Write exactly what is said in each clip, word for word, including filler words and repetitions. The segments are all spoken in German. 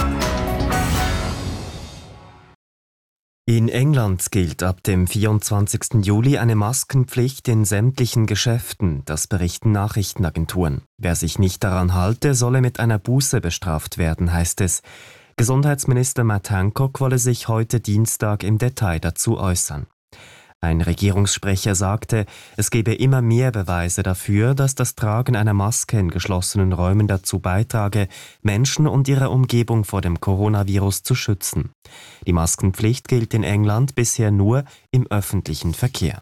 In England gilt ab dem vierundzwanzigsten Juli eine Maskenpflicht in sämtlichen Geschäften, das berichten Nachrichtenagenturen. Wer sich nicht daran halte, solle mit einer Buße bestraft werden, heißt es. Gesundheitsminister Matt Hancock wolle sich heute Dienstag im Detail dazu äußern. Ein Regierungssprecher sagte, es gebe immer mehr Beweise dafür, dass das Tragen einer Maske in geschlossenen Räumen dazu beitrage, Menschen und ihre Umgebung vor dem Coronavirus zu schützen. Die Maskenpflicht gilt in England bisher nur im öffentlichen Verkehr.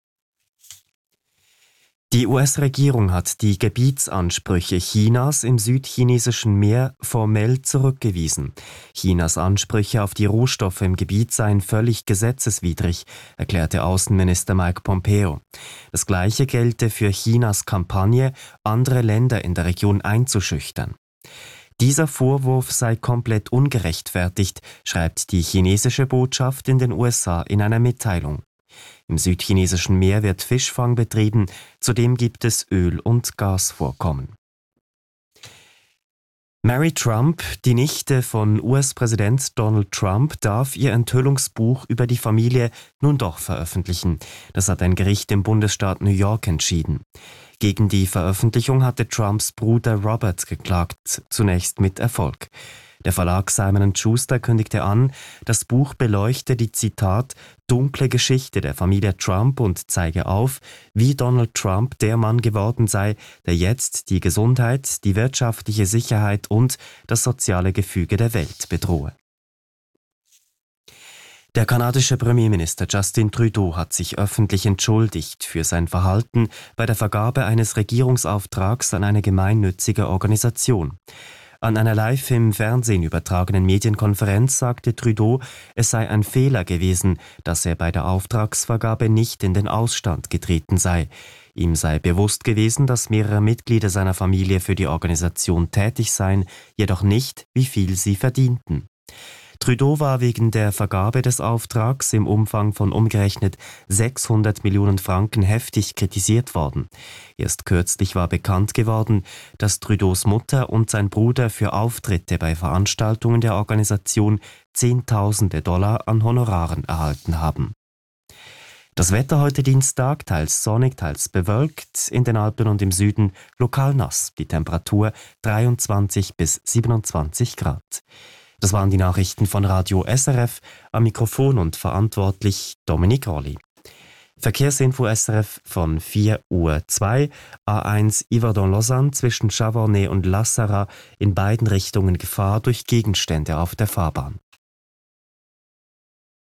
Die U S-Regierung hat die Gebietsansprüche Chinas im südchinesischen Meer formell zurückgewiesen. Chinas Ansprüche auf die Rohstoffe im Gebiet seien völlig gesetzeswidrig, erklärte Außenminister Mike Pompeo. Das Gleiche gelte für Chinas Kampagne, andere Länder in der Region einzuschüchtern. Dieser Vorwurf sei komplett ungerechtfertigt, schreibt die chinesische Botschaft in den U S A in einer Mitteilung. Im südchinesischen Meer wird Fischfang betrieben, zudem gibt es Öl- und Gasvorkommen. Mary Trump, die Nichte von U S-Präsident Donald Trump, darf ihr Enthüllungsbuch über die Familie nun doch veröffentlichen. Das hat ein Gericht im Bundesstaat New York entschieden. Gegen die Veröffentlichung hatte Trumps Bruder Robert geklagt, zunächst mit Erfolg. Der Verlag Simon und Schuster kündigte an, das Buch beleuchte die, Zitat, dunkle Geschichte der Familie Trump und zeige auf, wie Donald Trump der Mann geworden sei, der jetzt die Gesundheit, die wirtschaftliche Sicherheit und das soziale Gefüge der Welt bedrohe. Der kanadische Premierminister Justin Trudeau hat sich öffentlich entschuldigt für sein Verhalten bei der Vergabe eines Regierungsauftrags an eine gemeinnützige Organisation. An einer live im Fernsehen übertragenen Medienkonferenz sagte Trudeau, es sei ein Fehler gewesen, dass er bei der Auftragsvergabe nicht in den Ausstand getreten sei. Ihm sei bewusst gewesen, dass mehrere Mitglieder seiner Familie für die Organisation tätig seien, jedoch nicht, wie viel sie verdienten. Trudeau war wegen der Vergabe des Auftrags im Umfang von umgerechnet sechshundert Millionen Franken heftig kritisiert worden. Erst kürzlich war bekannt geworden, dass Trudeaus Mutter und sein Bruder für Auftritte bei Veranstaltungen der Organisation Zehntausende Dollar an Honoraren erhalten haben. Das Wetter heute Dienstag, teils sonnig, teils bewölkt, in den Alpen und im Süden lokal nass. Die Temperatur dreiundzwanzig bis siebenundzwanzig Grad. Das waren die Nachrichten von Radio S R F, am Mikrofon und verantwortlich Dominik Rolli. Verkehrsinfo S R F von vier Uhr zwei, A eins Yverdon-Lausanne zwischen Chavornay und La Sarraz in beiden Richtungen Gefahr durch Gegenstände auf der Fahrbahn.